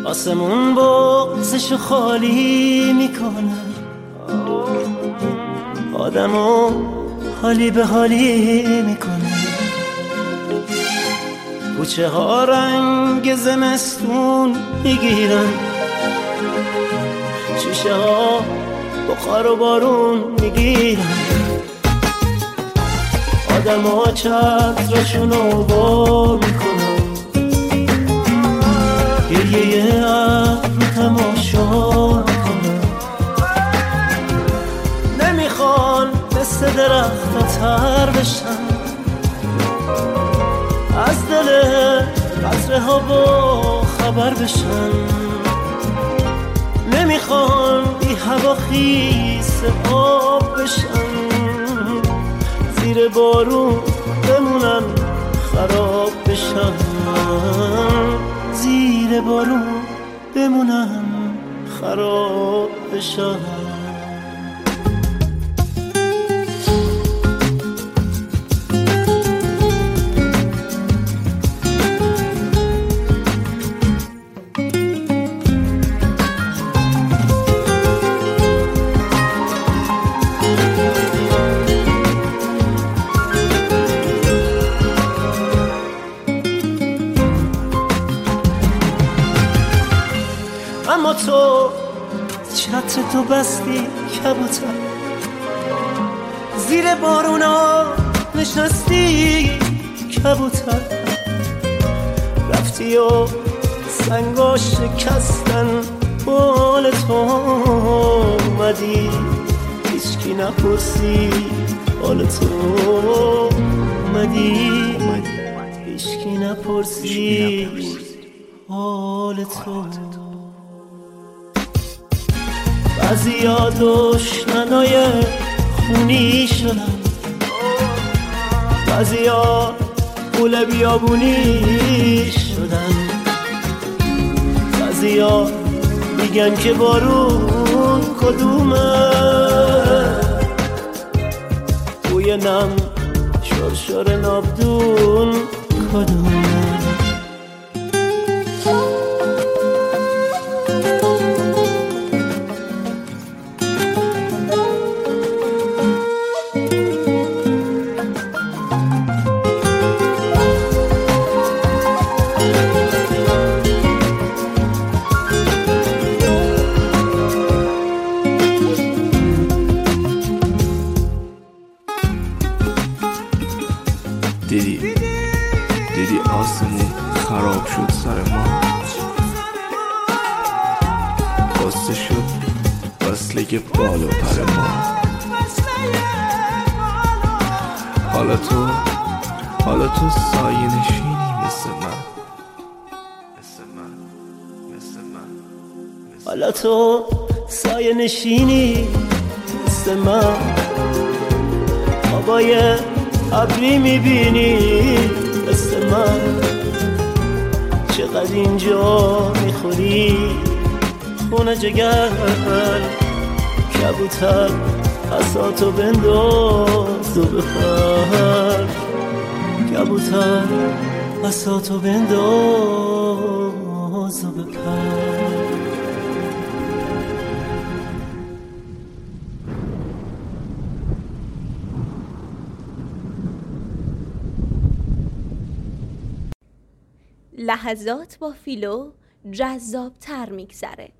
آسمون بغزشو خالی میکنه، آدمو حالی به حالی میکنه. کوچه ها رنگ زمستون میگیرن، شیشه ها بخار و بارون میگیرن. آدم ها چترشونو بار میکنن، گریه ابر تماشا میکنن. نمیخوان مثل درخت تر بشن، از دل قطره ها با خبر بشن. نمیخوان بی هوا خیس آب بشن، زیر بارون بمونن خراب بشن. زیر بارون بمونن خراب بشن. اما تو چتر تو بستی کبوتر، زیر بارونا نشستی کبوتر. رفتی و سنگا شکستن بال تو، اومدی هیچکی نپرسی حال تو. اومدی هیچکی نپرسی حال تو. بعضیا دشمنای خونی شدن، بعضیا قول بیابونی شدن. بعضیا میگن که بارون کدومه، بوی نم شرشر نابدون کدومه. دیدی آسمون خراب شد سر ما، بسته شد وصله بال و پر ما. حالا تو سایه نشینی مثل من. حالا تو سایه نشینی مثل من. هوای ابری میبینی مثل من. چقدر اینجا میخوری خونه جگر، کبوتر عصاتو بنداز و بپر. کبوتر عصاتو بنداز و بپر. لحظات با فیلو جذاب‌تر میگذره.